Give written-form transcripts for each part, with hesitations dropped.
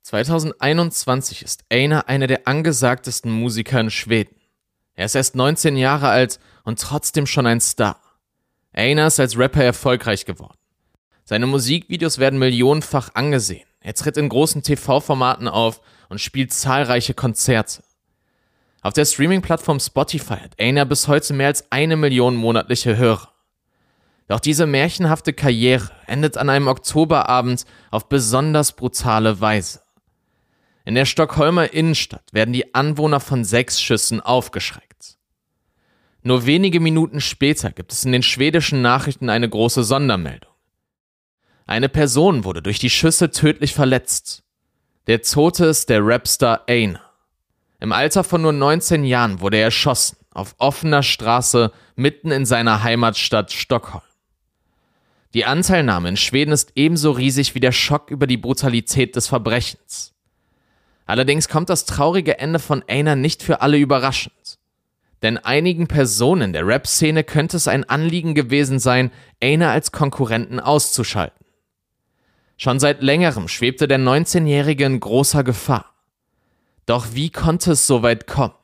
2021 ist Einar einer der angesagtesten Musiker in Schweden. Er ist erst 19 Jahre alt und trotzdem schon ein Star. Einar ist als Rapper erfolgreich geworden. Seine Musikvideos werden millionenfach angesehen. Er tritt in großen TV-Formaten auf und spielt zahlreiche Konzerte. Auf der Streaming-Plattform Spotify hat Einar bis heute mehr als 1 Million monatliche Hörer. Doch diese märchenhafte Karriere endet an einem Oktoberabend auf besonders brutale Weise. In der Stockholmer Innenstadt werden die Anwohner von 6 Schüssen aufgeschreckt. Nur wenige Minuten später gibt es in den schwedischen Nachrichten eine große Sondermeldung. Eine Person wurde durch die Schüsse tödlich verletzt. Der Tote ist der Rapstar Einar. Im Alter von nur 19 Jahren wurde er erschossen, auf offener Straße mitten in seiner Heimatstadt Stockholm. Die Anteilnahme in Schweden ist ebenso riesig wie der Schock über die Brutalität des Verbrechens. Allerdings kommt das traurige Ende von Einar nicht für alle überraschend. Denn einigen Personen der Rap-Szene könnte es ein Anliegen gewesen sein, Einar als Konkurrenten auszuschalten. Schon seit längerem schwebte der 19-Jährige in großer Gefahr. Doch wie konnte es so weit kommen?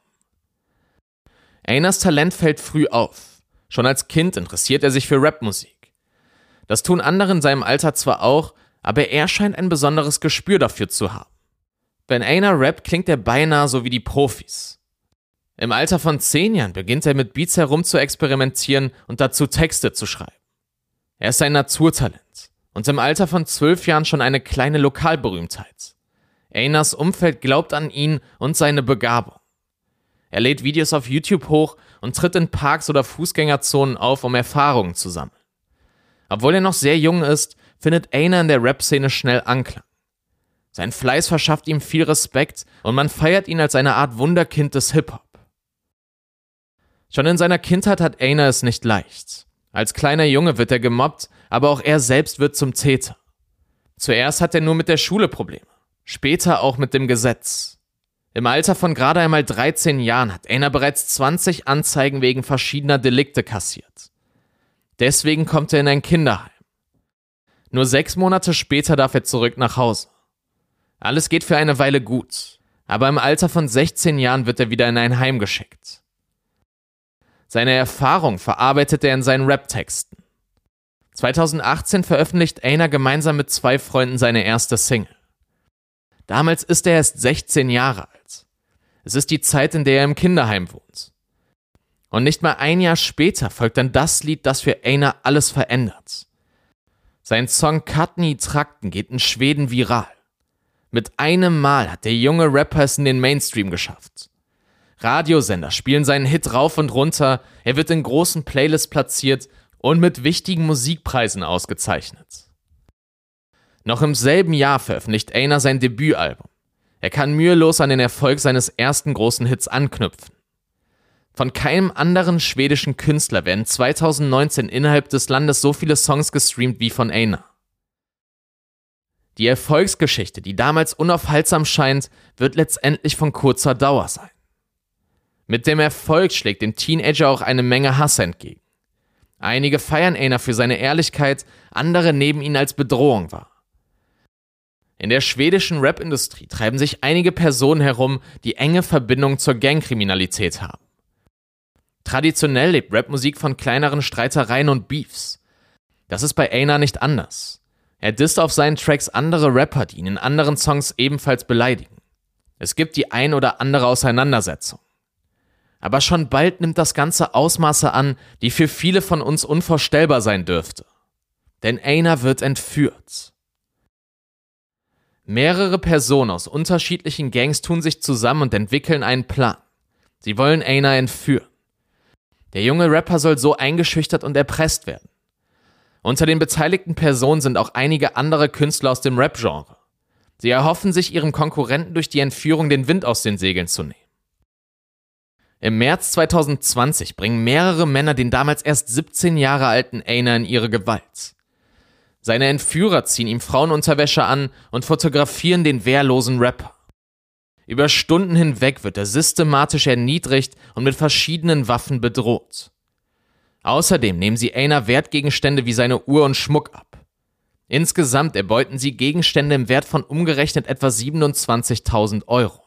Einars Talent fällt früh auf. Schon als Kind interessiert er sich für Rapmusik. Das tun andere in seinem Alter zwar auch, aber er scheint ein besonderes Gespür dafür zu haben. Wenn Einar rappt, klingt er beinahe so wie die Profis. Im Alter von 10 Jahren beginnt er mit Beats herum zu experimentieren und dazu Texte zu schreiben. Er ist ein Naturtalent und im Alter von 12 Jahren schon eine kleine Lokalberühmtheit. Einars Umfeld glaubt an ihn und seine Begabung. Er lädt Videos auf YouTube hoch und tritt in Parks oder Fußgängerzonen auf, um Erfahrungen zu sammeln. Obwohl er noch sehr jung ist, findet Einar in der Rap-Szene schnell Anklang. Sein Fleiß verschafft ihm viel Respekt und man feiert ihn als eine Art Wunderkind des Hip-Hop. Schon in seiner Kindheit hat Einar es nicht leicht. Als kleiner Junge wird er gemobbt, aber auch er selbst wird zum Täter. Zuerst hat er nur mit der Schule Probleme, später auch mit dem Gesetz. Im Alter von gerade einmal 13 Jahren hat Einar bereits 20 Anzeigen wegen verschiedener Delikte kassiert. Deswegen kommt er in ein Kinderheim. Nur 6 Monate später darf er zurück nach Hause. Alles geht für eine Weile gut, aber im Alter von 16 Jahren wird er wieder in ein Heim geschickt. Seine Erfahrung verarbeitet er in seinen Rap-Texten. 2018 veröffentlicht Einar gemeinsam mit 2 Freunden seine erste Single. Damals ist er erst 16 Jahre alt. Es ist die Zeit, in der er im Kinderheim wohnt. Und nicht mal ein Jahr später folgt dann das Lied, das für Einar alles verändert. Sein Song Katni Trakten geht in Schweden viral. Mit einem Mal hat der junge Rapper es in den Mainstream geschafft. Radiosender spielen seinen Hit rauf und runter, er wird in großen Playlists platziert und mit wichtigen Musikpreisen ausgezeichnet. Noch im selben Jahr veröffentlicht Einar sein Debütalbum. Er kann mühelos an den Erfolg seines ersten großen Hits anknüpfen. Von keinem anderen schwedischen Künstler werden 2019 innerhalb des Landes so viele Songs gestreamt wie von Einar. Die Erfolgsgeschichte, die damals unaufhaltsam scheint, wird letztendlich von kurzer Dauer sein. Mit dem Erfolg schlägt dem Teenager auch eine Menge Hass entgegen. Einige feiern Einar für seine Ehrlichkeit, andere nehmen ihn als Bedrohung wahr. In der schwedischen Rap-Industrie treiben sich einige Personen herum, die enge Verbindungen zur Gangkriminalität haben. Traditionell lebt Rapmusik von kleineren Streitereien und Beefs. Das ist bei Einar nicht anders. Er disst auf seinen Tracks andere Rapper, die ihn in anderen Songs ebenfalls beleidigen. Es gibt die ein oder andere Auseinandersetzung. Aber schon bald nimmt das Ganze Ausmaße an, die für viele von uns unvorstellbar sein dürfte. Denn Einar wird entführt. Mehrere Personen aus unterschiedlichen Gangs tun sich zusammen und entwickeln einen Plan. Sie wollen Einar entführen. Der junge Rapper soll so eingeschüchtert und erpresst werden. Unter den beteiligten Personen sind auch einige andere Künstler aus dem Rap-Genre. Sie erhoffen sich, ihrem Konkurrenten durch die Entführung den Wind aus den Segeln zu nehmen. Im März 2020 bringen mehrere Männer den damals erst 17 Jahre alten Einar in ihre Gewalt. Seine Entführer ziehen ihm Frauenunterwäsche an und fotografieren den wehrlosen Rapper. Über Stunden hinweg wird er systematisch erniedrigt und mit verschiedenen Waffen bedroht. Außerdem nehmen sie Einar Wertgegenstände wie seine Uhr und Schmuck ab. Insgesamt erbeuten sie Gegenstände im Wert von umgerechnet etwa 27.000 Euro.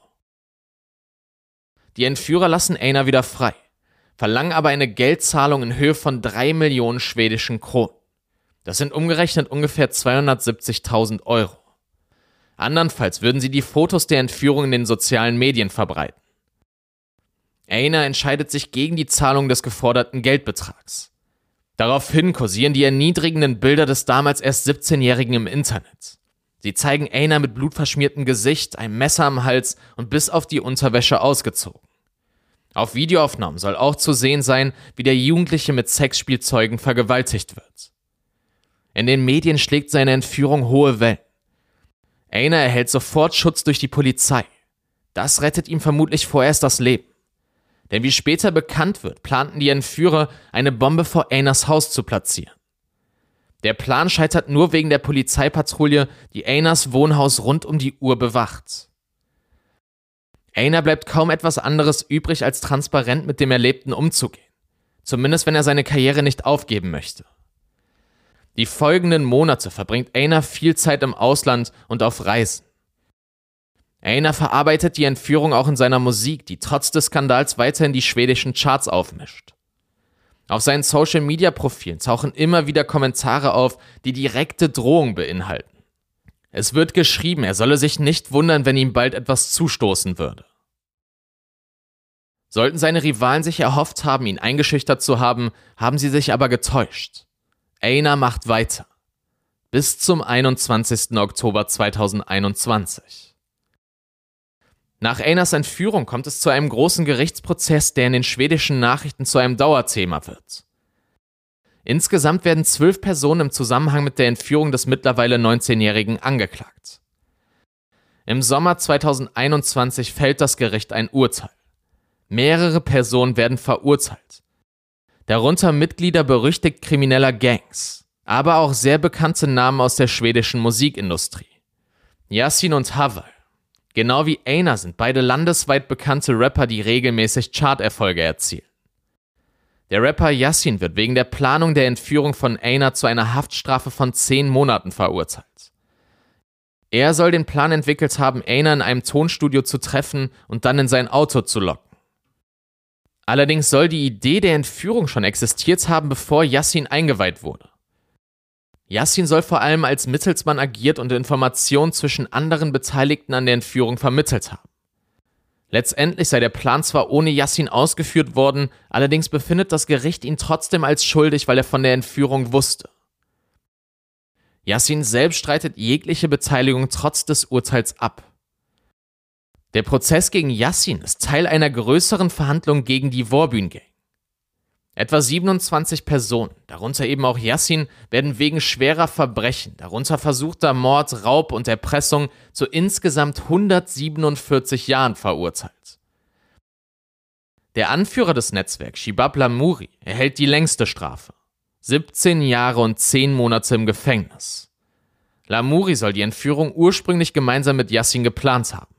Die Entführer lassen Einar wieder frei, verlangen aber eine Geldzahlung in Höhe von 3 Millionen schwedischen Kronen. Das sind umgerechnet ungefähr 270.000 Euro. Andernfalls würden sie die Fotos der Entführung in den sozialen Medien verbreiten. Einar entscheidet sich gegen die Zahlung des geforderten Geldbetrags. Daraufhin kursieren die erniedrigenden Bilder des damals erst 17-Jährigen im Internet. Sie zeigen Einar mit blutverschmiertem Gesicht, einem Messer am Hals und bis auf die Unterwäsche ausgezogen. Auf Videoaufnahmen soll auch zu sehen sein, wie der Jugendliche mit Sexspielzeugen vergewaltigt wird. In den Medien schlägt seine Entführung hohe Wellen. Einar erhält sofort Schutz durch die Polizei. Das rettet ihm vermutlich vorerst das Leben. Denn wie später bekannt wird, planten die Entführer, eine Bombe vor Einars Haus zu platzieren. Der Plan scheitert nur wegen der Polizeipatrouille, die Einars Wohnhaus rund um die Uhr bewacht. Einar bleibt kaum etwas anderes übrig, als transparent mit dem Erlebten umzugehen. Zumindest wenn er seine Karriere nicht aufgeben möchte. Die folgenden Monate verbringt Einar viel Zeit im Ausland und auf Reisen. Einar verarbeitet die Entführung auch in seiner Musik, die trotz des Skandals weiterhin die schwedischen Charts aufmischt. Auf seinen Social-Media-Profilen tauchen immer wieder Kommentare auf, die direkte Drohung beinhalten. Es wird geschrieben, er solle sich nicht wundern, wenn ihm bald etwas zustoßen würde. Sollten seine Rivalen sich erhofft haben, ihn eingeschüchtert zu haben, haben sie sich aber getäuscht. Einar macht weiter. Bis zum 21. Oktober 2021. Nach Einars Entführung kommt es zu einem großen Gerichtsprozess, der in den schwedischen Nachrichten zu einem Dauerthema wird. Insgesamt werden 12 Personen im Zusammenhang mit der Entführung des mittlerweile 19-Jährigen angeklagt. Im Sommer 2021 fällt das Gericht ein Urteil. Mehrere Personen werden verurteilt. Darunter Mitglieder berüchtigt krimineller Gangs, aber auch sehr bekannte Namen aus der schwedischen Musikindustrie. Yasin und Haval. Genau wie Einar sind beide landesweit bekannte Rapper, die regelmäßig Charterfolge erzielen. Der Rapper Yasin wird wegen der Planung der Entführung von Einar zu einer Haftstrafe von 10 Monaten verurteilt. Er soll den Plan entwickelt haben, Einar in einem Tonstudio zu treffen und dann in sein Auto zu locken. Allerdings soll die Idee der Entführung schon existiert haben, bevor Yasin eingeweiht wurde. Yasin soll vor allem als Mittelsmann agiert und Informationen zwischen anderen Beteiligten an der Entführung vermittelt haben. Letztendlich sei der Plan zwar ohne Yasin ausgeführt worden, allerdings befindet das Gericht ihn trotzdem als schuldig, weil er von der Entführung wusste. Yasin selbst streitet jegliche Beteiligung trotz des Urteils ab. Der Prozess gegen Yasin ist Teil einer größeren Verhandlung gegen die Vårbyn-Gang. Etwa 27 Personen, darunter eben auch Yasin, werden wegen schwerer Verbrechen, darunter versuchter Mord, Raub und Erpressung, zu insgesamt 147 Jahren verurteilt. Der Anführer des Netzwerks, Shibab Lamuri, erhält die längste Strafe: 17 Jahre und 10 Monate im Gefängnis. Lamuri soll die Entführung ursprünglich gemeinsam mit Yasin geplant haben.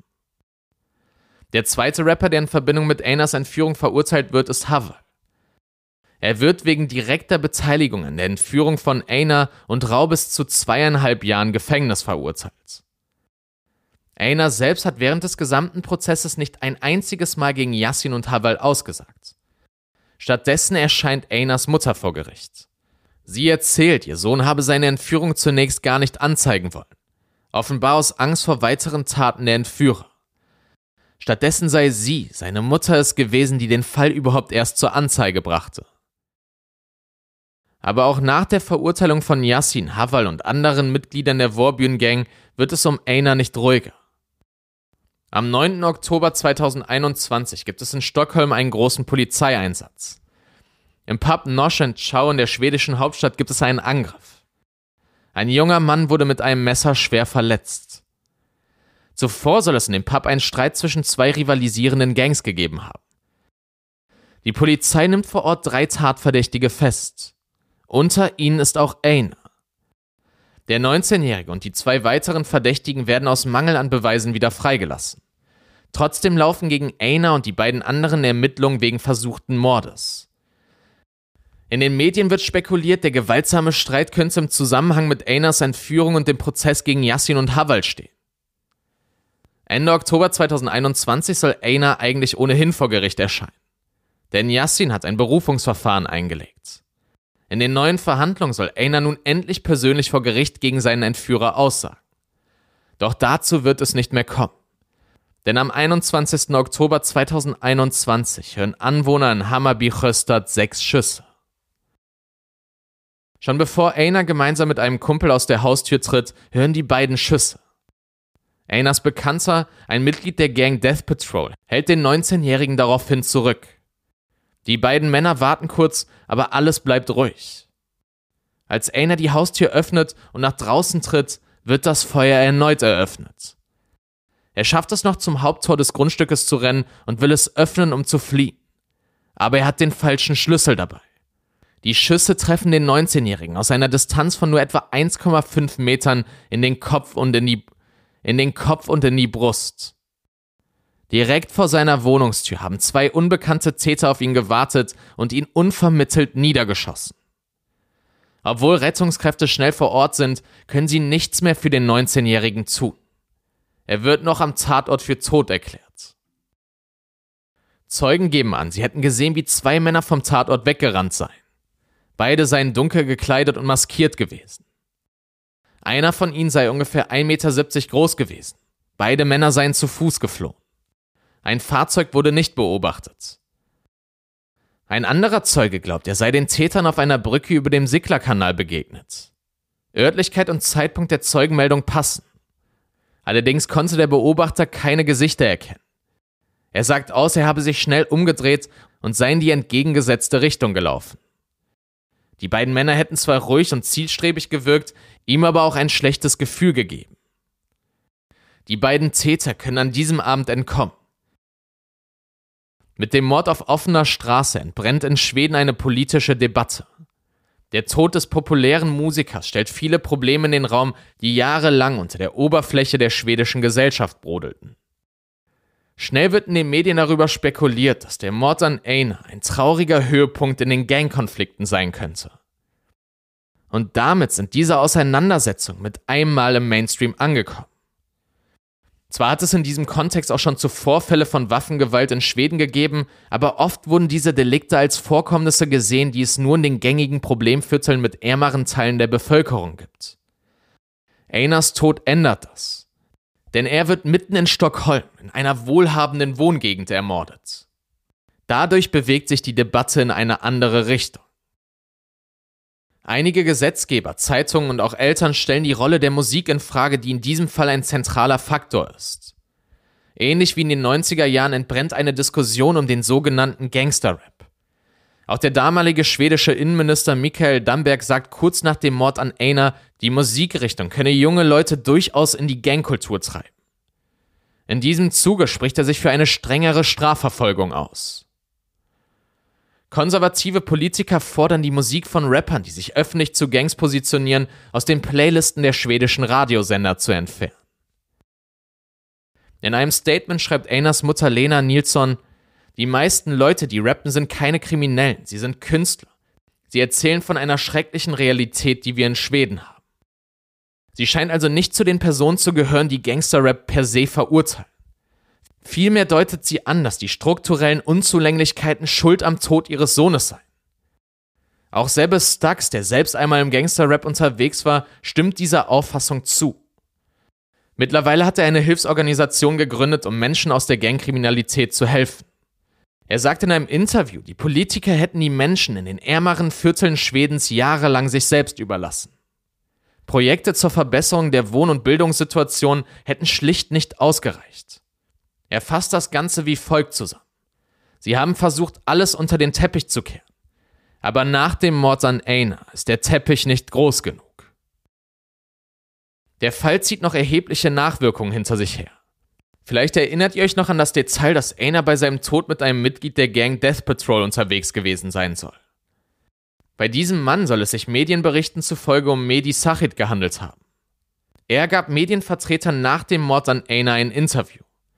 Der zweite Rapper, der in Verbindung mit Einars Entführung verurteilt wird, ist Haval. Er wird wegen direkter Beteiligung an der Entführung von Einar und Raub bis zu 2,5 Jahren Gefängnis verurteilt. Einar selbst hat während des gesamten Prozesses nicht ein einziges Mal gegen Yasin und Haval ausgesagt. Stattdessen erscheint Einars Mutter vor Gericht. Sie erzählt, ihr Sohn habe seine Entführung zunächst gar nicht anzeigen wollen, offenbar aus Angst vor weiteren Taten der Entführer. Stattdessen sei sie, seine Mutter, es gewesen, die den Fall überhaupt erst zur Anzeige brachte. Aber auch nach der Verurteilung von Yasin, Haval und anderen Mitgliedern der Vårbyn-Gang wird es um Einar nicht ruhiger. Am 9. Oktober 2021 gibt es in Stockholm einen großen Polizeieinsatz. Im Pub Nosh & Chow in der schwedischen Hauptstadt gibt es einen Angriff. Ein junger Mann wurde mit einem Messer schwer verletzt. Zuvor soll es in dem Pub einen Streit zwischen 2 rivalisierenden Gangs gegeben haben. Die Polizei nimmt vor Ort 3 Tatverdächtige fest. Unter ihnen ist auch Einar. Der 19-Jährige und die 2 weiteren Verdächtigen werden aus Mangel an Beweisen wieder freigelassen. Trotzdem laufen gegen Einar und die beiden anderen Ermittlungen wegen versuchten Mordes. In den Medien wird spekuliert, der gewaltsame Streit könnte im Zusammenhang mit Einas Entführung und dem Prozess gegen Yassin und Hawal stehen. Ende Oktober 2021 soll Einar eigentlich ohnehin vor Gericht erscheinen. Denn Yassin hat ein Berufungsverfahren eingelegt. In den neuen Verhandlungen soll Einar nun endlich persönlich vor Gericht gegen seinen Entführer aussagen. Doch dazu wird es nicht mehr kommen. Denn am 21. Oktober 2021 hören Anwohner in Hammarby-Sjöstad 6 Schüsse. Schon bevor Einar gemeinsam mit einem Kumpel aus der Haustür tritt, hören die beiden Schüsse. Einars Bekannter, ein Mitglied der Gang Death Patrol, hält den 19-Jährigen daraufhin zurück. Die beiden Männer warten kurz, aber alles bleibt ruhig. Als Einar die Haustür öffnet und nach draußen tritt, wird das Feuer erneut eröffnet. Er schafft es noch zum Haupttor des Grundstückes zu rennen und will es öffnen, um zu fliehen. Aber er hat den falschen Schlüssel dabei. Die Schüsse treffen den 19-Jährigen aus einer Distanz von nur etwa 1,5 Metern in den Kopf und in die Brust. Direkt vor seiner Wohnungstür haben 2 unbekannte Täter auf ihn gewartet und ihn unvermittelt niedergeschossen. Obwohl Rettungskräfte schnell vor Ort sind, können sie nichts mehr für den 19-Jährigen tun. Er wird noch am Tatort für tot erklärt. Zeugen geben an, sie hätten gesehen, wie 2 Männer vom Tatort weggerannt seien. Beide seien dunkel gekleidet und maskiert gewesen. Einer von ihnen sei ungefähr 1,70 Meter groß gewesen. Beide Männer seien zu Fuß geflohen. Ein Fahrzeug wurde nicht beobachtet. Ein anderer Zeuge glaubt, er sei den Tätern auf einer Brücke über dem Sickler-Kanal begegnet. Örtlichkeit und Zeitpunkt der Zeugenmeldung passen. Allerdings konnte der Beobachter keine Gesichter erkennen. Er sagt aus, er habe sich schnell umgedreht und sei in die entgegengesetzte Richtung gelaufen. Die beiden Männer hätten zwar ruhig und zielstrebig gewirkt, ihm aber auch ein schlechtes Gefühl gegeben. Die beiden Täter können an diesem Abend entkommen. Mit dem Mord auf offener Straße entbrennt in Schweden eine politische Debatte. Der Tod des populären Musikers stellt viele Probleme in den Raum, die jahrelang unter der Oberfläche der schwedischen Gesellschaft brodelten. Schnell wird in den Medien darüber spekuliert, dass der Mord an Einar ein trauriger Höhepunkt in den Gangkonflikten sein könnte. Und damit sind diese Auseinandersetzungen mit einem Mal im Mainstream angekommen. Zwar hat es in diesem Kontext auch schon zuvor Fälle von Waffengewalt in Schweden gegeben, aber oft wurden diese Delikte als Vorkommnisse gesehen, die es nur in den gängigen Problemvierteln mit ärmeren Teilen der Bevölkerung gibt. Einars Tod ändert das. Denn er wird mitten in Stockholm, in einer wohlhabenden Wohngegend, ermordet. Dadurch bewegt sich die Debatte in eine andere Richtung. Einige Gesetzgeber, Zeitungen und auch Eltern stellen die Rolle der Musik in Frage, die in diesem Fall ein zentraler Faktor ist. Ähnlich wie in den 90er Jahren entbrennt eine Diskussion um den sogenannten Gangster-Rap. Auch der damalige schwedische Innenminister Mikael Damberg sagt kurz nach dem Mord an Einar, die Musikrichtung könne junge Leute durchaus in die Gangkultur treiben. In diesem Zuge spricht er sich für eine strengere Strafverfolgung aus. Konservative Politiker fordern die Musik von Rappern, die sich öffentlich zu Gangs positionieren, aus den Playlisten der schwedischen Radiosender zu entfernen. In einem Statement schreibt Einars Mutter Lena Nilsson: Die meisten Leute, die rappen, sind keine Kriminellen, sie sind Künstler. Sie erzählen von einer schrecklichen Realität, die wir in Schweden haben. Sie scheint also nicht zu den Personen zu gehören, die Gangster-Rap per se verurteilen. Vielmehr deutet sie an, dass die strukturellen Unzulänglichkeiten Schuld am Tod ihres Sohnes seien. Auch Sebbe Stax, der selbst einmal im Gangster-Rap unterwegs war, stimmt dieser Auffassung zu. Mittlerweile hat er eine Hilfsorganisation gegründet, um Menschen aus der Gangkriminalität zu helfen. Er sagt in einem Interview, die Politiker hätten die Menschen in den ärmeren Vierteln Schwedens jahrelang sich selbst überlassen. Projekte zur Verbesserung der Wohn- und Bildungssituation hätten schlicht nicht ausgereicht. Er fasst das Ganze wie folgt zusammen. Sie haben versucht, alles unter den Teppich zu kehren. Aber nach dem Mord an Einar ist der Teppich nicht groß genug. Der Fall zieht noch erhebliche Nachwirkungen hinter sich her. Vielleicht erinnert ihr euch noch an das Detail, dass Einar bei seinem Tod mit einem Mitglied der Gang Death Patrol unterwegs gewesen sein soll. Bei diesem Mann soll es sich Medienberichten zufolge um Mehdi Sachit gehandelt haben. Er gab Medienvertretern nach dem Mord an Einar ein Interview.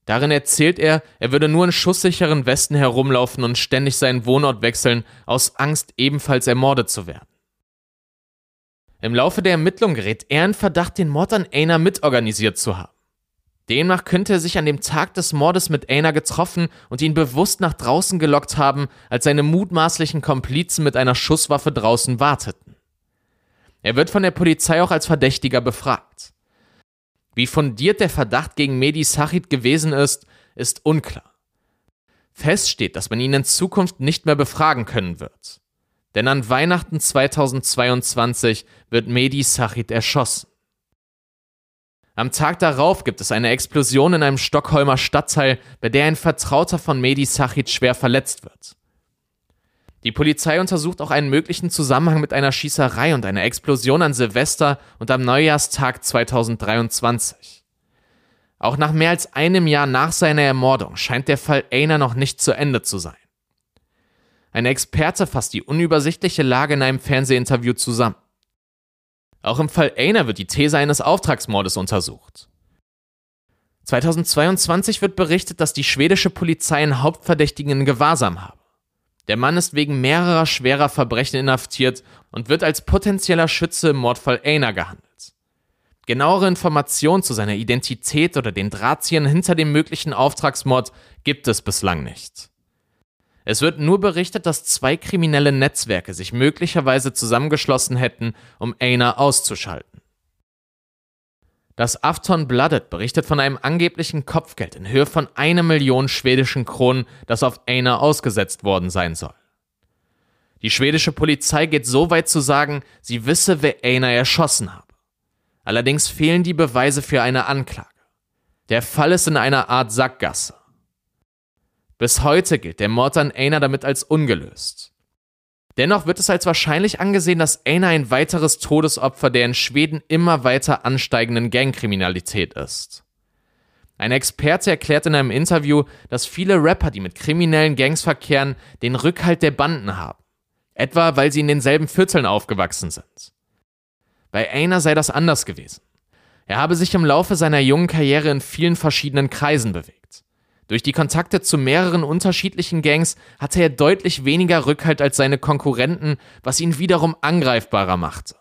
Darin erzählt er würde nur in schusssicheren Westen herumlaufen und ständig seinen Wohnort wechseln, aus Angst, ebenfalls ermordet zu werden. Im Laufe der Ermittlung gerät er in Verdacht, den Mord an Aina mitorganisiert zu haben. Demnach könnte er sich an dem Tag des Mordes mit Aina getroffen und ihn bewusst nach draußen gelockt haben, als seine mutmaßlichen Komplizen mit einer Schusswaffe draußen warteten. Er wird von der Polizei auch als Verdächtiger befragt. Wie fundiert der Verdacht gegen Mehdi Sachit gewesen ist unklar. Fest steht, dass man ihn in Zukunft nicht mehr befragen können wird. Denn an Weihnachten 2022 wird Mehdi Sachit erschossen. Am Tag darauf gibt es eine Explosion in einem Stockholmer Stadtteil, bei der ein Vertrauter von Mehdi Sachit schwer verletzt wird. Die Polizei untersucht auch einen möglichen Zusammenhang mit einer Schießerei und einer Explosion an Silvester und am Neujahrstag 2023. Auch nach mehr als einem Jahr nach seiner Ermordung scheint der Fall Aina noch nicht zu Ende zu sein. Ein Experte fasst die unübersichtliche Lage in einem Fernsehinterview zusammen. Auch im Fall Aina wird die These eines Auftragsmordes untersucht. 2022 wird berichtet, dass die schwedische Polizei einen Hauptverdächtigen in Gewahrsam habe. Der Mann ist wegen mehrerer schwerer Verbrechen inhaftiert und wird als potenzieller Schütze im Mordfall Aina gehandelt. Genauere Informationen zu seiner Identität oder den Drahtziehern hinter dem möglichen Auftragsmord gibt es bislang nicht. Es wird nur berichtet, dass 2 kriminelle Netzwerke sich möglicherweise zusammengeschlossen hätten, um Aina auszuschalten. Das Aftonbladet berichtet von einem angeblichen Kopfgeld in Höhe von 1 Million schwedischen Kronen, das auf Aina ausgesetzt worden sein soll. Die schwedische Polizei geht so weit zu sagen, sie wisse, wer Aina erschossen habe. Allerdings fehlen die Beweise für eine Anklage. Der Fall ist in einer Art Sackgasse. Bis heute gilt der Mord an Aina damit als ungelöst. Dennoch wird es als wahrscheinlich angesehen, dass Aina ein weiteres Todesopfer der in Schweden immer weiter ansteigenden Gangkriminalität ist. Ein Experte erklärt in einem Interview, dass viele Rapper, die mit kriminellen Gangs verkehren, den Rückhalt der Banden haben. Etwa, weil sie in denselben Vierteln aufgewachsen sind. Bei Aina sei das anders gewesen. Er habe sich im Laufe seiner jungen Karriere in vielen verschiedenen Kreisen bewegt. Durch die Kontakte zu mehreren unterschiedlichen Gangs hatte er deutlich weniger Rückhalt als seine Konkurrenten, was ihn wiederum angreifbarer machte.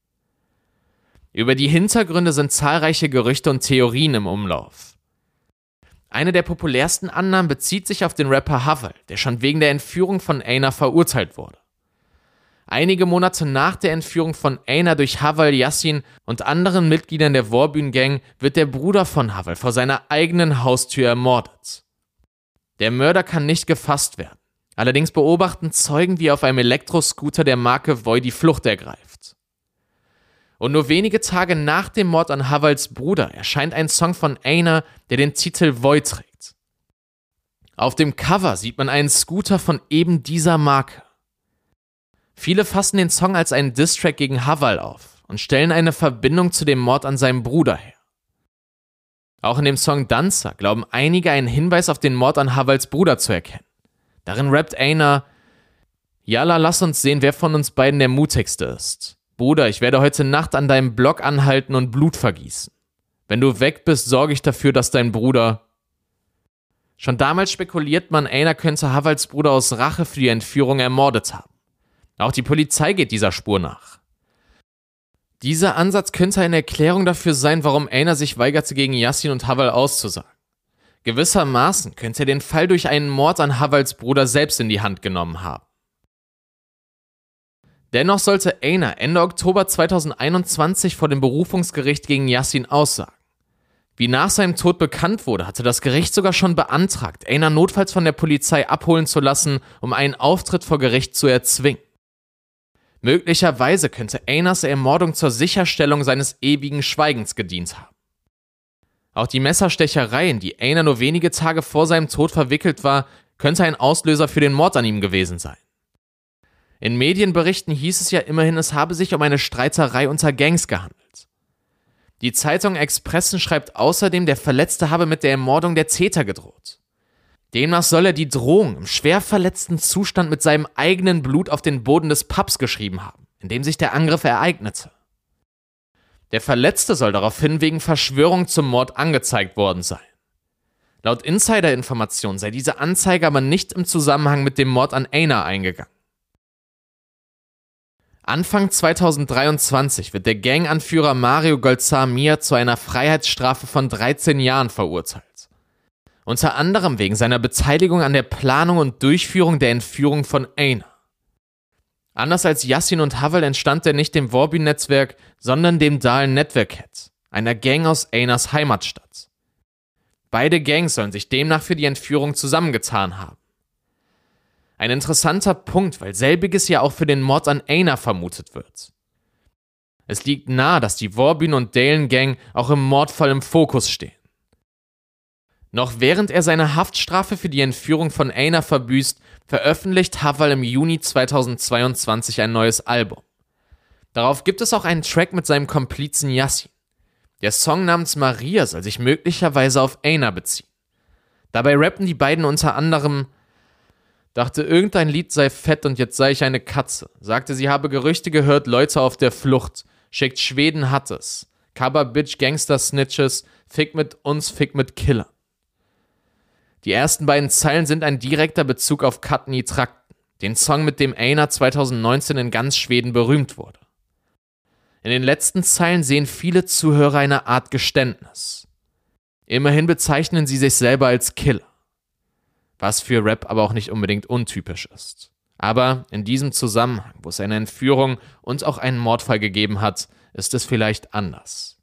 Über die Hintergründe sind zahlreiche Gerüchte und Theorien im Umlauf. Eine der populärsten Annahmen bezieht sich auf den Rapper Havel, der schon wegen der Entführung von Aina verurteilt wurde. Einige Monate nach der Entführung von Aina durch Havel Yassin und anderen Mitgliedern der Warbühn-Gang wird der Bruder von Havel vor seiner eigenen Haustür ermordet. Der Mörder kann nicht gefasst werden. Allerdings beobachten Zeugen, wie er auf einem Elektroscooter der Marke Voi die Flucht ergreift. Und nur wenige Tage nach dem Mord an Havels Bruder erscheint ein Song von Aina, der den Titel Voi trägt. Auf dem Cover sieht man einen Scooter von eben dieser Marke. Viele fassen den Song als einen Diss-Track gegen Havel auf und stellen eine Verbindung zu dem Mord an seinem Bruder her. Auch in dem Song Dancer glauben einige einen Hinweis auf den Mord an Havels Bruder zu erkennen. Darin rappt Aina: Jalla, lass uns sehen, wer von uns beiden der mutigste ist. Bruder, ich werde heute Nacht an deinem Block anhalten und Blut vergießen. Wenn du weg bist, sorge ich dafür, dass dein Bruder... Schon damals spekuliert man, Aina könnte Havels Bruder aus Rache für die Entführung ermordet haben. Auch die Polizei geht dieser Spur nach. Dieser Ansatz könnte eine Erklärung dafür sein, warum Aina sich weigerte, gegen Yassin und Havel auszusagen. Gewissermaßen könnte er den Fall durch einen Mord an Havels Bruder selbst in die Hand genommen haben. Dennoch sollte Aina Ende Oktober 2021 vor dem Berufungsgericht gegen Yassin aussagen. Wie nach seinem Tod bekannt wurde, hatte das Gericht sogar schon beantragt, Aina notfalls von der Polizei abholen zu lassen, um einen Auftritt vor Gericht zu erzwingen. Möglicherweise könnte Ainas Ermordung zur Sicherstellung seines ewigen Schweigens gedient haben. Auch die Messerstecherei, in die Aina nur wenige Tage vor seinem Tod verwickelt war, könnte ein Auslöser für den Mord an ihm gewesen sein. In Medienberichten hieß es ja immerhin, es habe sich um eine Streiterei unter Gangs gehandelt. Die Zeitung Expressen schreibt außerdem, der Verletzte habe mit der Ermordung der Täter gedroht. Demnach soll er die Drohung im schwer verletzten Zustand mit seinem eigenen Blut auf den Boden des Pubs geschrieben haben, in dem sich der Angriff ereignete. Der Verletzte soll daraufhin wegen Verschwörung zum Mord angezeigt worden sein. Laut Insider-Informationen sei diese Anzeige aber nicht im Zusammenhang mit dem Mord an Aina eingegangen. Anfang 2023 wird der Ganganführer Mario Golzar-Mia zu einer Freiheitsstrafe von 13 Jahren verurteilt. Unter anderem wegen seiner Beteiligung an der Planung und Durchführung der Entführung von Aina. Anders als Yassin und Havel entstand er nicht dem Warby-Netzwerk, sondern dem Dahlen Network, einer Gang aus Ainas Heimatstadt. Beide Gangs sollen sich demnach für die Entführung zusammengetan haben. Ein interessanter Punkt, weil selbiges ja auch für den Mord an Aina vermutet wird. Es liegt nahe, dass die Warbyn und Dalen Gang auch im Mordfall im Fokus stehen. Noch während er seine Haftstrafe für die Entführung von Aina verbüßt, veröffentlicht Havel im Juni 2022 ein neues Album. Darauf gibt es auch einen Track mit seinem Komplizen Yassin. Der Song namens Maria soll sich möglicherweise auf Aina beziehen. Dabei rappen die beiden unter anderem: Dachte, irgendein Lied sei fett und jetzt sei ich eine Katze. Sagte, sie habe Gerüchte gehört, Leute auf der Flucht. Schickt Schweden hat es. Cover Bitch Gangster Snitches. Fick mit uns, fick mit Killern. Die ersten beiden Zeilen sind ein direkter Bezug auf Katni Trakten, den Song, mit dem Aina 2019 in ganz Schweden berühmt wurde. In den letzten Zeilen sehen viele Zuhörer eine Art Geständnis. Immerhin bezeichnen sie sich selber als Killer. Was für Rap aber auch nicht unbedingt untypisch ist. Aber in diesem Zusammenhang, wo es eine Entführung und auch einen Mordfall gegeben hat, ist es vielleicht anders.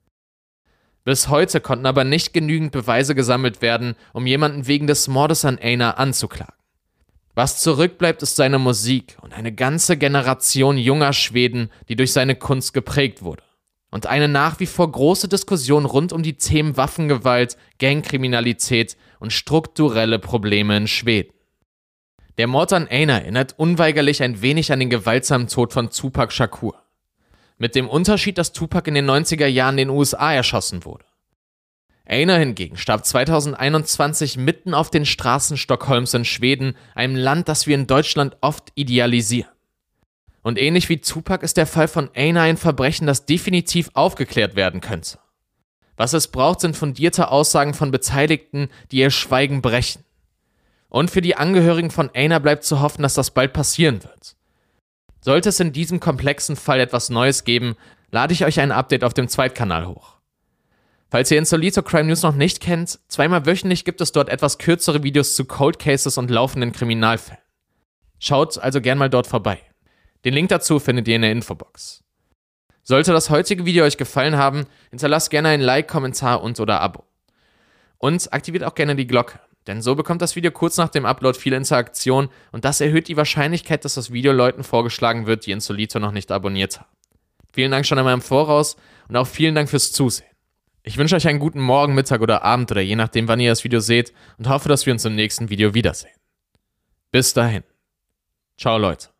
Bis heute konnten aber nicht genügend Beweise gesammelt werden, um jemanden wegen des Mordes an Aina anzuklagen. Was zurückbleibt, ist seine Musik und eine ganze Generation junger Schweden, die durch seine Kunst geprägt wurde. Und eine nach wie vor große Diskussion rund um die Themen Waffengewalt, Gangkriminalität und strukturelle Probleme in Schweden. Der Mord an Aina erinnert unweigerlich ein wenig an den gewaltsamen Tod von Tupac Shakur. Mit dem Unterschied, dass Tupac in den 90er Jahren in den USA erschossen wurde. Aina hingegen starb 2021 mitten auf den Straßen Stockholms in Schweden, einem Land, das wir in Deutschland oft idealisieren. Und ähnlich wie Tupac ist der Fall von Aina ein Verbrechen, das definitiv aufgeklärt werden könnte. Was es braucht, sind fundierte Aussagen von Beteiligten, die ihr Schweigen brechen. Und für die Angehörigen von Aina bleibt zu hoffen, dass das bald passieren wird. Sollte es in diesem komplexen Fall etwas Neues geben, lade ich euch ein Update auf dem Zweitkanal hoch. Falls ihr Insolito Crime News noch nicht kennt, zweimal wöchentlich gibt es dort etwas kürzere Videos zu Cold Cases und laufenden Kriminalfällen. Schaut also gern mal dort vorbei. Den Link dazu findet ihr in der Infobox. Sollte das heutige Video euch gefallen haben, hinterlasst gerne ein Like, Kommentar und/oder Abo. Und aktiviert auch gerne die Glocke, denn so bekommt das Video kurz nach dem Upload viel Interaktion und das erhöht die Wahrscheinlichkeit, dass das Video Leuten vorgeschlagen wird, die Insolito noch nicht abonniert haben. Vielen Dank schon einmal im Voraus und auch vielen Dank fürs Zusehen. Ich wünsche euch einen guten Morgen, Mittag oder Abend oder je nachdem, wann ihr das Video seht und hoffe, dass wir uns im nächsten Video wiedersehen. Bis dahin. Ciao, Leute.